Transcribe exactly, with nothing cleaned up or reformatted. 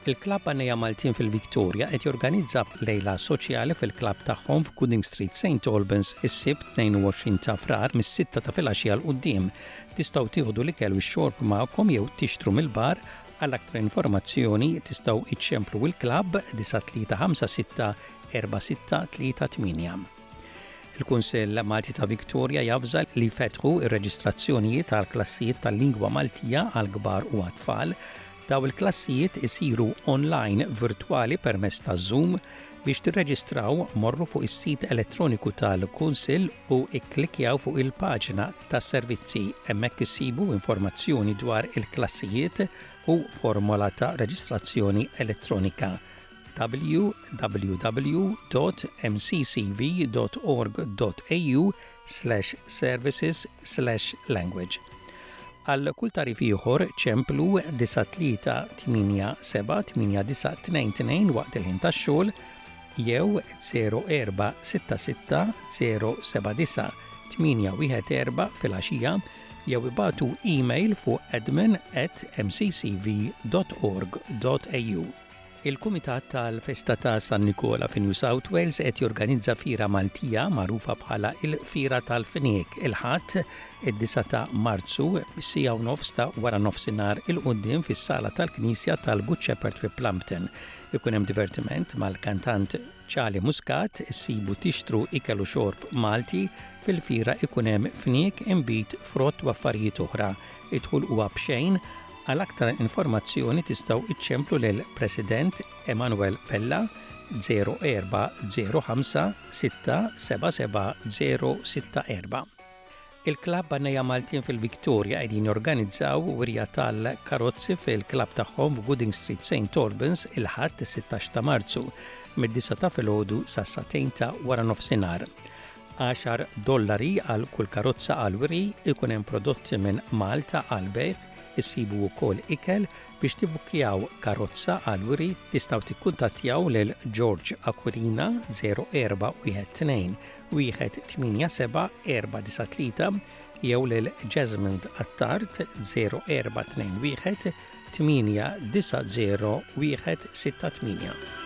Il-Klabb Għannejja Maltin fil-Viktorja qed jorganizza lejla soċjali fil-klabb tagħhom f'Gooding Street, Saint Albans is-Sibt tnejn u għoxrin ta' frar mis-sitta ta' filgħaxija l quddiem. Tistgħu tieħdu l-ikel u x-xorb magħkom jew tixtru mill-bar. Għal aktar informazzjoni tistgħu iċċemplu il-klabb disa' tlieta ħamsa sitta erba' sitta tlieta tminja. Il-Kunsell Malti ta' Viktorja jafżal li jfetħu ir-reġistrazzjonijiet tal-klassijiet tal-lingwa Maltija għal kbar u għat-tfal. Daw il-klassijiet isiru online virtwali permezz ta' Zoom. Biex tirreġistraw morru fuq is-sit elettroniku tal-Kunsill u ikklikjaw fuq il-paġna tas-servizzi. Hemmhekk issibu informazzjoni dwar il-klassijiet u formola ta' reġistrazzjoni elettronika. w w w dot m c c v dot org dot a u slash services slash language. Għal kull tarif ieħor ċemplu disa' tlieta tminja seba' tminja disa' tnejn tnejn waqt il-ħin tax-xogħol jew zero erba' sitta sitta zero seba' disa' tminja wieħed erba' fil-għaxija jew ibagħtu email fuq admin at m c c v dot org dot a u. Il-Kumitat tal-Festa ta' San Nikola fi New South Wales qed jorganizza fira Maltija magħrufa bħala il-Fira tal-Fniek il-ħadd id-disa' ta' Marzu bis-sija u nofs ta' wara nofsinhar il-quddiem fis-sala tal-Knisja tal-Good Shepherd fi Plumpton. Ikun hemm divertiment mal-kantant Charlie Muscat, issibu tixtru ikel u xorb Malti, fil-fira ikun hemm fniek imbit frott u affarijiet oħra. Idħul huwa b'xejn. Għal aktar informazzjoni tistgħu iċċemplu lil President Emanuel Vella zero erba' zero ħamsa sitta seba' seba' zero sitta erba'. Il-Klabb Għannejja Maltin fil-Viktorja qegħdin jorganizzaw wirja tal-karozzi fil-klabb tagħhom f'Gooding Street, Saint Albans il-ħadd is-sittax ta' Marzu mid-disa' ta' filgħodu sa' satejn ta' wara nofsinhar. għaxar dollari għal kull karozza għal wiri ikun hemm prodotti minn Malta għal bejgħ. Issibu wkoll ikel biex tibukkjaw karozza għal wiri tistgħu tikkuntattjaw lil George Aquilina zero erba' wieħed tnejn wieħed tminja seba' erba' disa' tlieta jew lil Jasmine Attard zero erba' tnejn wieħed tminja disa' zero wieħed sitta tminja.